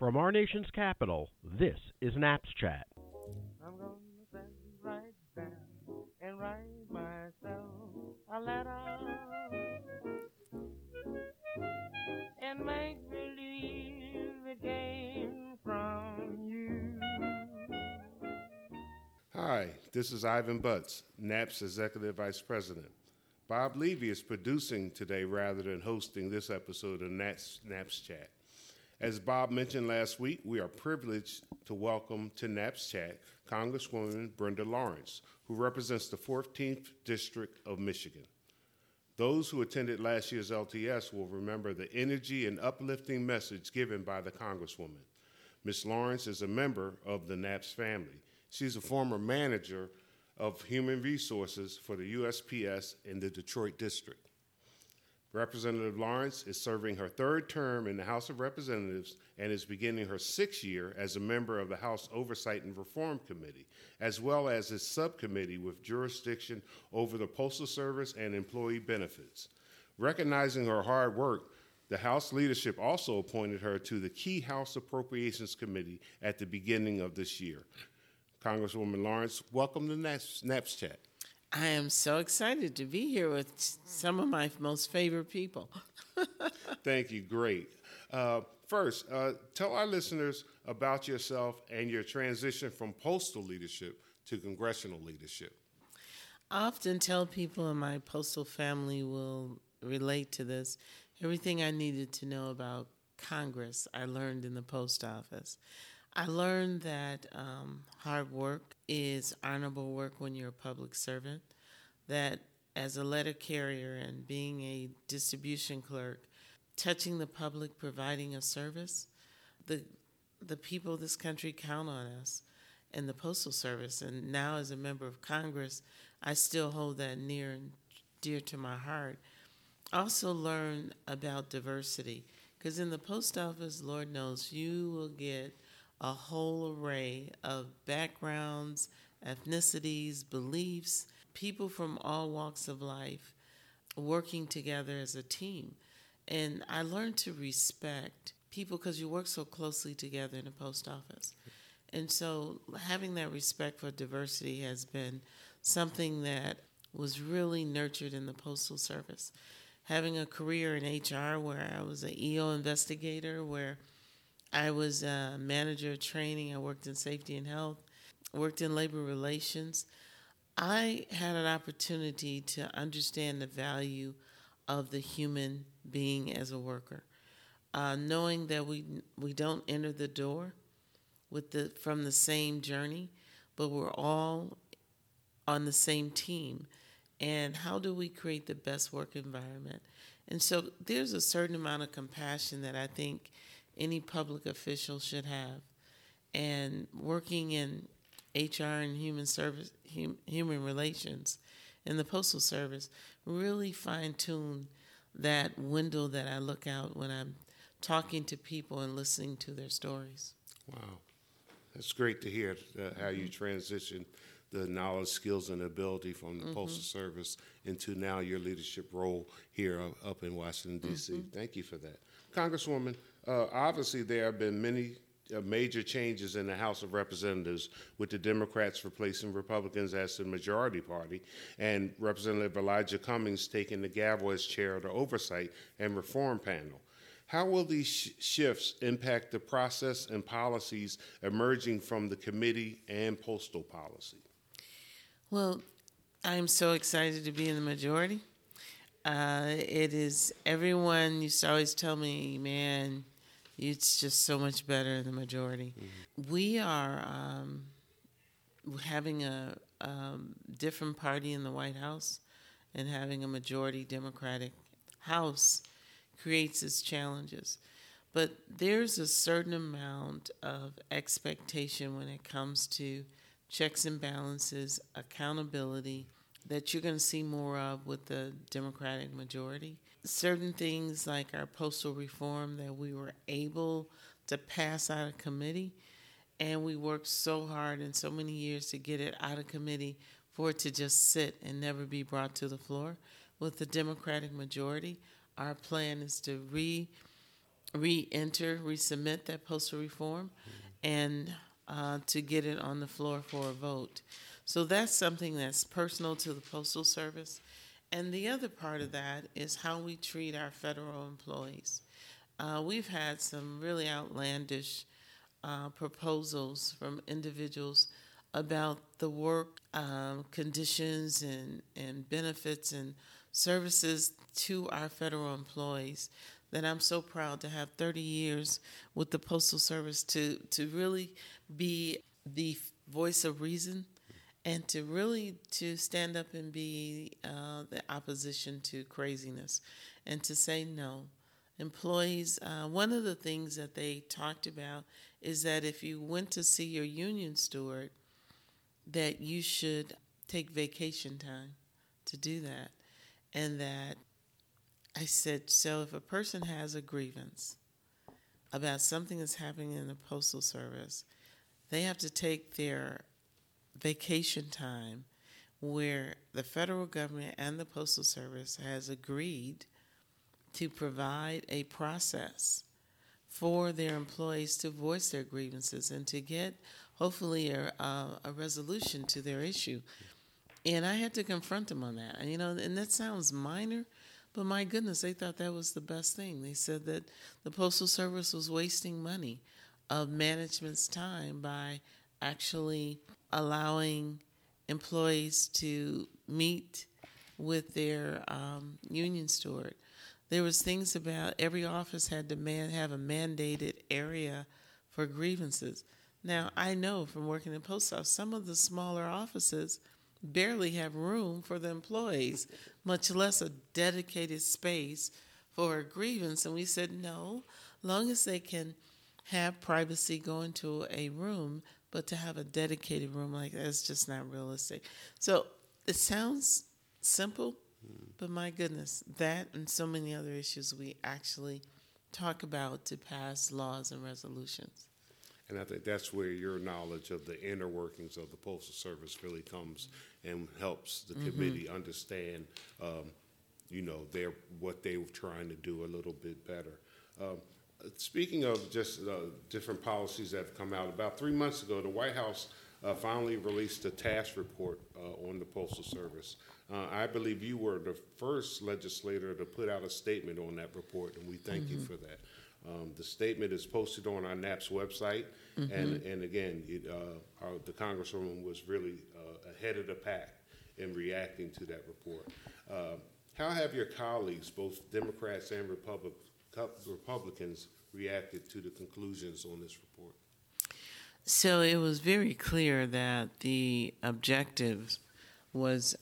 From our nation's capital, this is Naps Chat. I'm gonna sit right down and write myself a letter and make believe it came from you. Hi, this is Ivan Butts, NAP's Executive Vice President. Bob Levy is producing today rather than hosting this episode of NAP's Chat. As Bob mentioned last week, we are privileged to welcome to NAP's Chat Congresswoman Brenda Lawrence, who represents the 14th District of Michigan. Those who attended last year's LTS will remember the energy and uplifting message given by the Congresswoman. Ms. Lawrence is a member of the NAPS family. She's a former manager of human resources for the USPS in the Detroit District. Representative Lawrence is serving her third term in the House of Representatives and is beginning her sixth year as a member of the House Oversight and Reform Committee, as well as its subcommittee with jurisdiction over the Postal Service and employee benefits. Recognizing her hard work, the House leadership also appointed her to the key House Appropriations Committee at the beginning of this year. Congresswoman Lawrence, welcome to NAPS Chat. I am so excited to be here with some of my most favorite people. Thank you. Great. First, tell our listeners about yourself and your transition from postal leadership to congressional leadership. I often tell people in my postal family will relate to this. Everything I needed to know about Congress, I learned in the post office. I learned that hard work is honorable work when you're a public servant, that as a letter carrier and being a distribution clerk, touching the public, providing a service, the people of this country count on us and the Postal Service. And now as a member of Congress, I still hold that near and dear to my heart. I also learned about diversity, because in the post office, Lord knows, you will get a whole array of backgrounds, ethnicities, beliefs, people from all walks of life working together as a team. And I learned to respect people because you work so closely together in the post office. And so having that respect for diversity has been something that was really nurtured in the Postal Service. Having a career in HR where I was an EO investigator, where I was a manager of training. I worked in safety and health, worked in labor relations. I had an opportunity to understand the value of the human being as a worker, knowing that we don't enter the door from the same journey, but we're all on the same team. And how do we create the best work environment? And so there's a certain amount of compassion that I think any public official should have. And working in HR and human relations in the Postal Service really fine-tune that window that I look out when I'm talking to people and listening to their stories. Wow. That's great to hear how you transition the knowledge, skills, and ability from the Postal Service into now your leadership role here up in Washington, D.C. Thank you for that. Congresswoman, obviously there have been many major changes in the House of Representatives, with the Democrats replacing Republicans as the majority party, and Representative Elijah Cummings taking the gavel as chair of the Oversight and Reform Panel. How will these shifts impact the process and policies emerging from the committee and postal policy? Well, I'm so excited to be in the majority. It is everyone used to always tell me, man, it's just so much better in the majority. We are having a different party in the White House, and having a majority Democratic House creates its challenges. But there's a certain amount of expectation when it comes to checks and balances, accountability, that you're going to see more of with the Democratic majority. Certain things like our postal reform that we were able to pass out of committee, and we worked so hard in so many years to get it out of committee for it to just sit and never be brought to the floor. With the Democratic majority, our plan is to resubmit that postal reform and to get it on the floor for a vote. So that's something that's personal to the Postal Service. And the other part of that is how we treat our federal employees. We've had some really outlandish proposals from individuals about the work conditions and benefits and services to our federal employees that I'm so proud to have 30 years with the Postal Service to really be the voice of reason and to stand up and be the opposition to craziness and to say no. Employees, one of the things that they talked about is that if you went to see your union steward, that you should take vacation time to do that. And that I said, so if a person has a grievance about something that's happening in the Postal Service, they have to take their vacation time where the federal government and the Postal Service has agreed to provide a process for their employees to voice their grievances and to get, hopefully, a resolution to their issue. And I had to confront them on that. And that sounds minor, but my goodness, they thought that was the best thing. They said that the Postal Service was wasting money of management's time by actually allowing employees to meet with their union steward. There was things about every office had to have a mandated area for grievances. Now, I know from working in the post office, some of the smaller offices barely have room for the employees, much less a dedicated space for a grievance. And we said, no, long as they can have privacy, go into a room, but to have a dedicated room like that is just not realistic. So it sounds simple, but my goodness, that and so many other issues we actually talk about to pass laws and resolutions. And I think that's where your knowledge of the inner workings of the Postal Service really comes and helps the committee understand, what they were trying to do a little bit better. Speaking of just different policies that have come out, about 3 months ago, the White House finally released a task report on the Postal Service. I believe you were the first legislator to put out a statement on that report, and we thank you for that. The statement is posted on our NAPS website, and again, the Congresswoman was really ahead of the pack in reacting to that report. How have your colleagues, both Democrats and Republicans, reacted to the conclusions on this report? So it was very clear that the objective was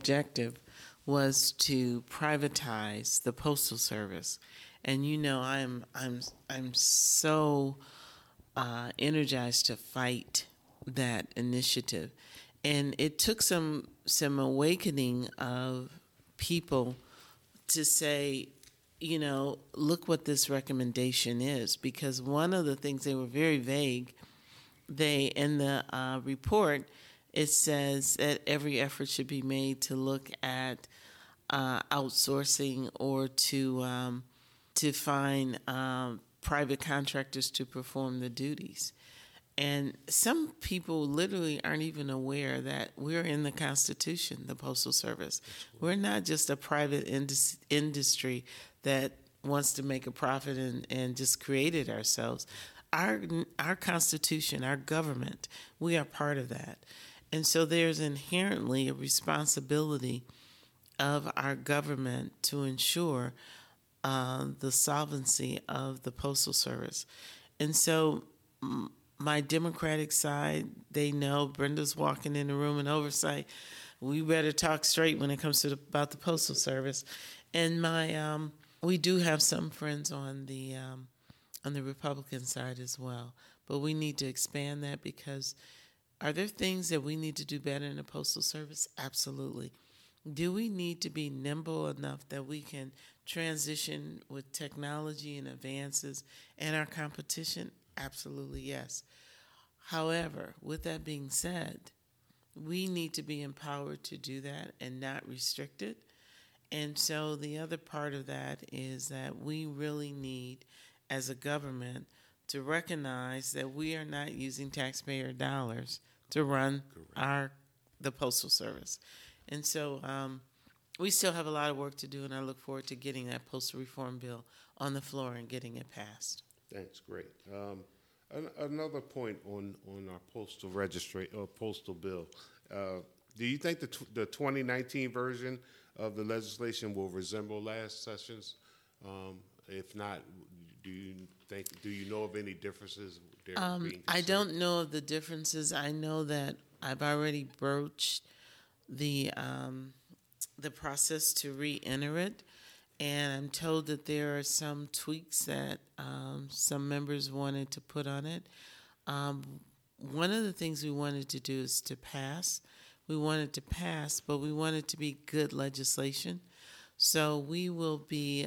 to privatize the Postal Service. And I'm so energized to fight that initiative. And it took some awakening of people to say, look what this recommendation is. Because one of the things, they were very vague. In the report, it says that every effort should be made to look at outsourcing or to find private contractors to perform the duties. And some people literally aren't even aware that we're in the Constitution, the Postal Service. We're not just a private industry that wants to make a profit and just created ourselves. Our Constitution, our government, we are part of that. And so there's inherently a responsibility of our government to ensure the solvency of the Postal Service. And so my Democratic side, they know Brenda's walking in the room in oversight. We better talk straight when it comes to about the Postal Service. And we do have some friends on the Republican side as well. But we need to expand that, because are there things that we need to do better in the Postal Service? Absolutely. Do we need to be nimble enough that we can transition with technology and advances and our competition? Absolutely, yes. However, with that being said, we need to be empowered to do that and not restricted. And so the other part of that is that we really need as a government to recognize that we are not using taxpayer dollars to run the Postal Service. And so we still have a lot of work to do, and I look forward to getting that postal reform bill on the floor and getting it passed. Thanks, great. Another point on our postal bill. Do you think the 2019 version of the legislation will resemble last session's? If not, do you know of any differences there being I considered? don't know of the differences. I know that I've already broached the process to re-enter it, and I'm told that there are some tweaks that some members wanted to put on it. One of the things we wanted to do is to pass. We wanted to pass, but we wanted to be good legislation. So we will be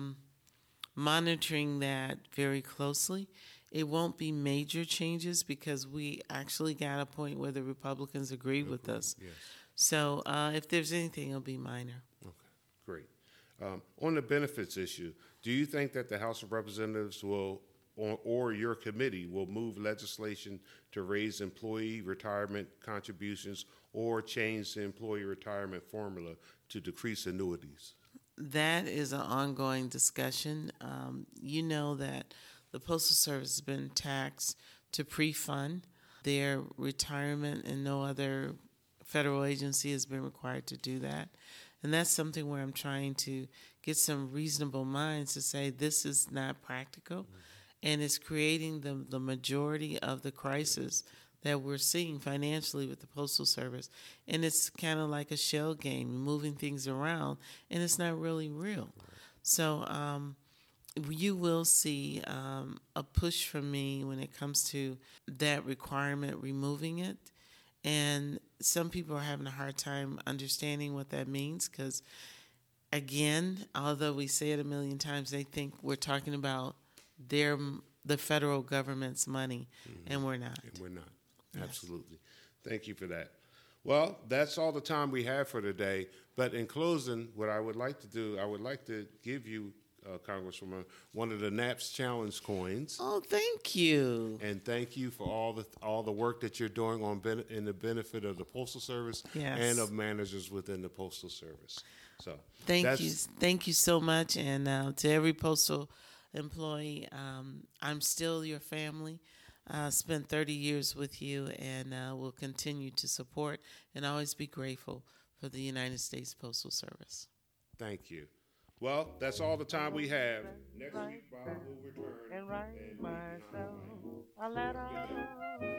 monitoring that very closely. It won't be major changes because we actually got a point where the Republicans agreed with us. Yes. So if there's anything, it'll be minor. Okay, great. On the benefits issue, do you think that the House of Representatives will, or your committee, will move legislation to raise employee retirement contributions or change the employee retirement formula to decrease annuities? That is an ongoing discussion. You know that the Postal Service has been taxed to pre-fund their retirement, and no other federal agency has been required to do that. And that's something where I'm trying to get some reasonable minds to say this is not practical, and it's creating the majority of the crisis that we're seeing financially with the Postal Service. And it's kind of like a shell game, moving things around, and it's not really real. So you will see a push from me when it comes to that requirement, removing it. And some people are having a hard time understanding what that means because, again, although we say it a million times, they think we're talking about the federal government's money, and we're not. And we're not. Yes. Absolutely. Thank you for that. Well, that's all the time we have for today. But in closing, what I would like to do, I would like to give you, Congresswoman, one of the NAPS Challenge coins. Oh, thank you. And thank you for all the work that you're doing in the benefit of the Postal Service Yes. and of managers within the Postal Service. So Thank you so much. And to every postal employee, I'm still your family. Spent 30 years with you, and will continue to support and always be grateful for the United States Postal Service. Thank you. Well, that's all the time we have. Next week, Bob will return. And write myself a letter